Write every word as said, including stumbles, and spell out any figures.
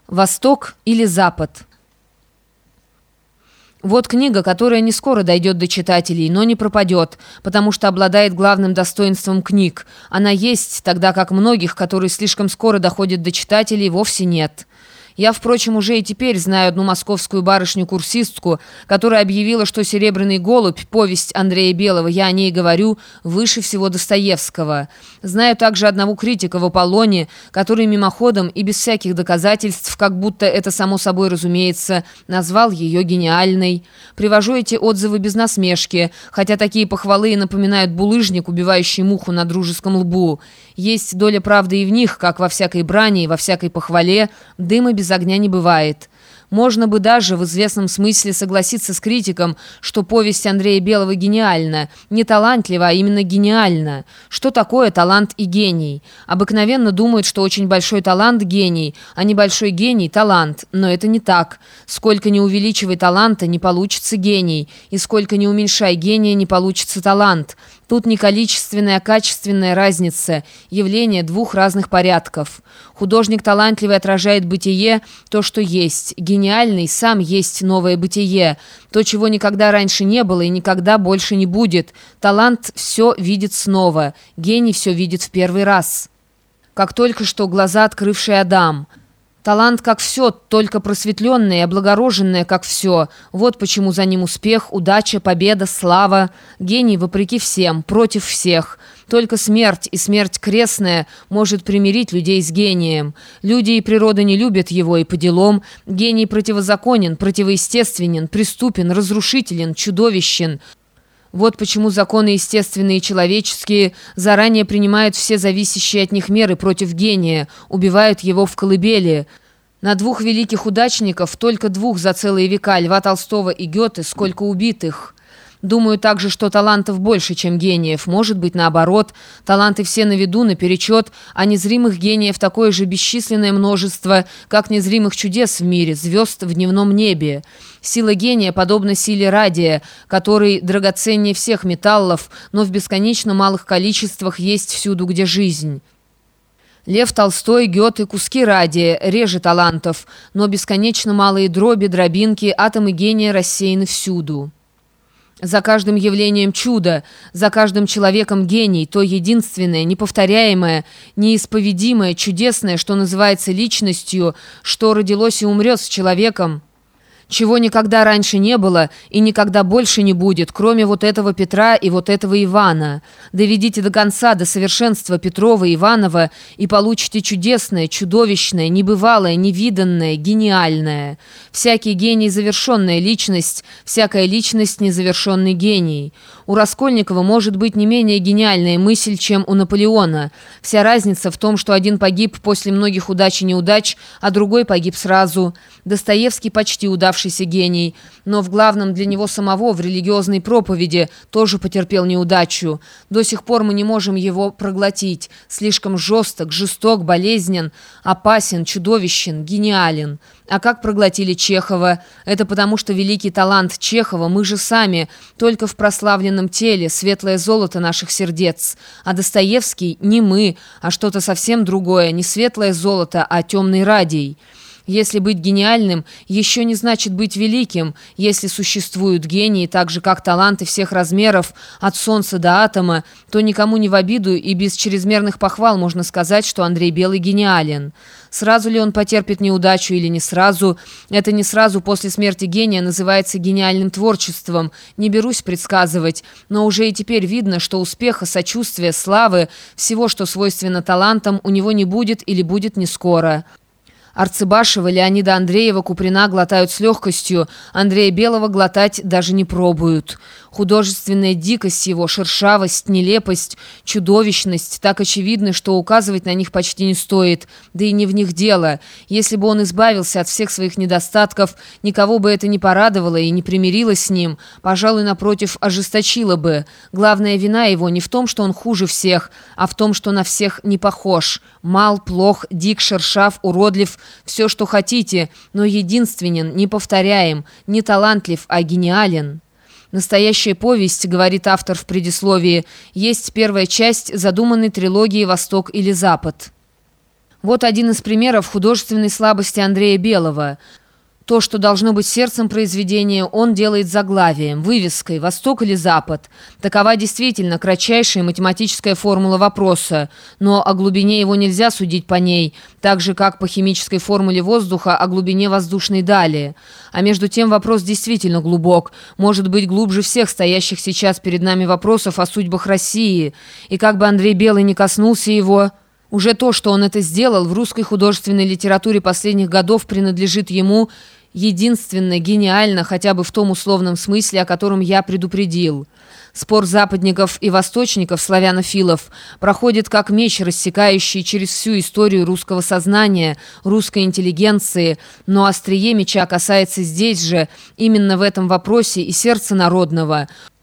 Восток или Запад? Вот книга, которая не скоро дойдет до читателей, но не пропадет, потому что обладает главным достоинством книг. Она есть, тогда как многих, которые слишком скоро доходят до читателей, вовсе нет. Я, впрочем, уже и теперь знаю одну московскую барышню-курсистку, которая объявила, что «Серебряный голубь», повесть Андрея Белого, я о ней говорю, выше всего Достоевского. Знаю также одного критика в «Аполлоне», который мимоходом и без всяких доказательств, как будто это само собой разумеется, назвал ее гениальной. Привожу эти отзывы без насмешки, хотя такие похвалы и напоминают булыжник, убивающий муху на дружеском лбу. Есть доля правды и в них, как во всякой брани и во всякой похвале, дыма без огня не бывает. Можно бы даже в известном смысле согласиться с критиком, что повесть Андрея Белого гениальна, не талантлива, а именно гениальна. Что такое талант и гений? Обыкновенно думают, что очень большой талант – гений, а небольшой гений – талант. Но это не так. Сколько не увеличивай таланта, не получится гений, и сколько не уменьшай гения, не получится талант. Тут не количественная, а качественная разница, явление двух разных порядков. Художник талантливый отражает бытие, то, что есть. Гениальный сам есть новое бытие, то, чего никогда раньше не было и никогда больше не будет. Талант все видит снова, гений все видит в первый раз. Как только что глаза открывший Адам. Талант как все, только просветленное и облагороженное как все. Вот почему за ним успех, удача, победа, слава. Гений вопреки всем, против всех. Только смерть, и смерть крестная, может примирить людей с гением. Люди и природа не любят его, и по делам. Гений противозаконен, противоестественен, преступен, разрушителен, чудовищен. Вот почему законы естественные и человеческие заранее принимают все зависящие от них меры против гения, убивают его в колыбели. На двух великих удачников, только двух за целые века, Льва Толстого и Гёте, сколько убитых. Думаю также, что талантов больше, чем гениев. Может быть, наоборот. Таланты все на виду, наперечет, а незримых гениев такое же бесчисленное множество, как незримых чудес в мире, звезд в дневном небе. Сила гения подобна силе радия, который драгоценнее всех металлов, но в бесконечно малых количествах есть всюду, где жизнь. Лев Толстой, Гёте, куски радия, реже талантов, но бесконечно малые дроби, дробинки, атомы гения рассеяны всюду. За каждым явлением чудо, за каждым человеком гений, то единственное, неповторяемое, неисповедимое, чудесное, что называется личностью, что родилось и умрет с человеком, чего никогда раньше не было и никогда больше не будет, кроме вот этого Петра и вот этого Ивана. Доведите до конца, до совершенства Петрова и Иванова, и получите чудесное, чудовищное, небывалое, невиданное, гениальное. Всякий гений – завершенная личность, всякая личность – незавершенный гений. У Раскольникова может быть не менее гениальная мысль, чем у Наполеона. Вся разница в том, что один погиб после многих удач и неудач, а другой погиб сразу. Достоевский почти удавшийся гений, но в главном для него самого, в религиозной проповеди, тоже потерпел неудачу. До сих пор мы не можем его проглотить. Слишком жесток, жесток, болезнен, опасен, чудовищен, гениален. А как проглотили Чехова? Это потому, что великий талант Чехова мы же сами, только в прославленном теле, светлое золото наших сердец. А Достоевский не мы, а что-то совсем другое, не светлое золото, а темный радий. Если быть гениальным, еще не значит быть великим. Если существуют гении, так же как таланты всех размеров, от солнца до атома, то никому не в обиду и без чрезмерных похвал можно сказать, что Андрей Белый гениален. Сразу ли он потерпит неудачу или не сразу? Это не сразу после смерти гения называется гениальным творчеством. Не берусь предсказывать, но уже и теперь видно, что успеха, сочувствия, славы, всего, что свойственно талантам, у него не будет или будет не скоро. Арцебашева, Леонида Андреева, Куприна глотают с легкостью, Андрея Белого глотать даже не пробуют. Художественная дикость его, шершавость, нелепость, чудовищность так очевидны, что указывать на них почти не стоит, да и не в них дело. Если бы он избавился от всех своих недостатков, никого бы это не порадовало и не примирило с ним, пожалуй, напротив, ожесточило бы. Главная вина его не в том, что он хуже всех, а в том, что на всех не похож. Мал, плох, дик, шершав, уродлив, все, что хотите, но единственен, неповторяем, не талантлив, а гениален. Настоящая повесть, говорит автор в предисловии, есть первая часть задуманной трилогии «Восток или Запад». Вот один из примеров художественной слабости Андрея Белого. То, что должно быть сердцем произведения, он делает заглавием, вывеской «Восток или Запад». Такова действительно кратчайшая математическая формула вопроса, но о глубине его нельзя судить по ней, так же, как по химической формуле воздуха о глубине воздушной дали. А между тем вопрос действительно глубок, может быть глубже всех стоящих сейчас перед нами вопросов о судьбах России. И как бы Андрей Белый не коснулся его... Уже то, что он это сделал, в русской художественной литературе последних годов принадлежит ему единственно, гениально, хотя бы в том условном смысле, о котором я предупредил. Спор западников и восточников, славянофилов, проходит как меч, рассекающий через всю историю русского сознания, русской интеллигенции, но острие меча касается здесь же, именно в этом вопросе, и сердца народного –